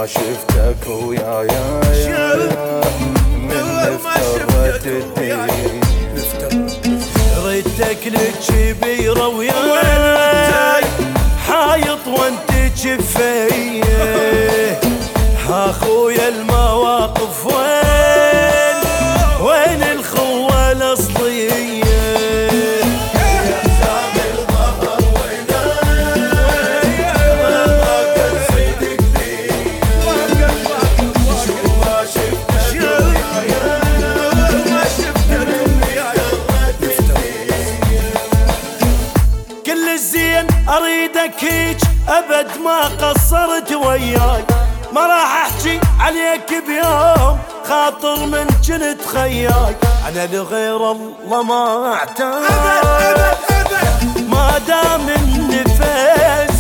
شفتك ويايا من افترت الدين ردك للكبيرة وياي حايط وانت جفية اخويا المواقف وين الخوة الأصلية كل الزين اريدك هيج ابد ما قصرت وياي ما راح احكي عليك بيوم خاطر من كنت خياي انا لغير الله ما اعتاد ما دام النفس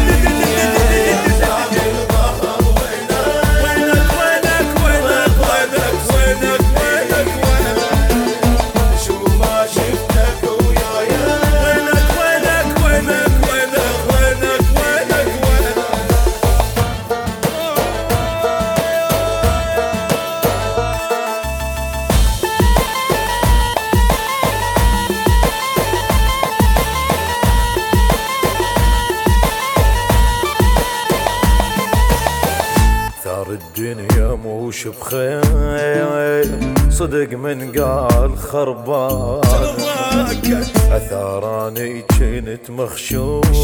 الدنيا موش بخير صدق من قال خربان اثاراني كنت مخشوش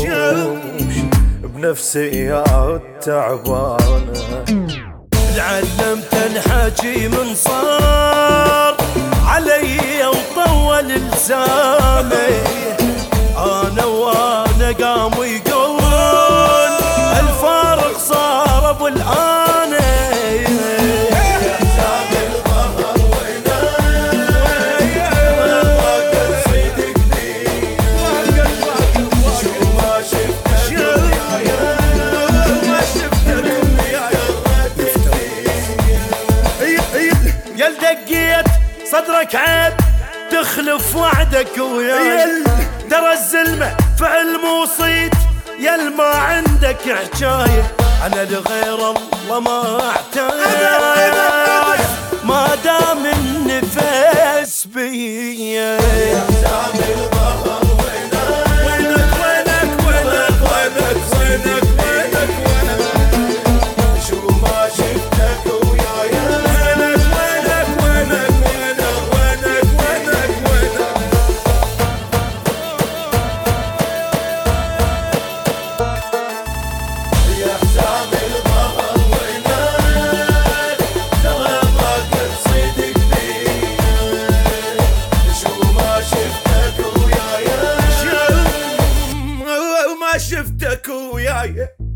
بنفسيات تعبانه تعلمت الحكي من صار علي وطول لساني انا وانا قام ويقول الفارق صار ابو الان صدرك عيب تخلف وعدك وياي درى الزلمة فعل موصيت يل ما عندك حجاية أنا لغير الله ما اعتاد ما دام النفس بيا شفتك وياي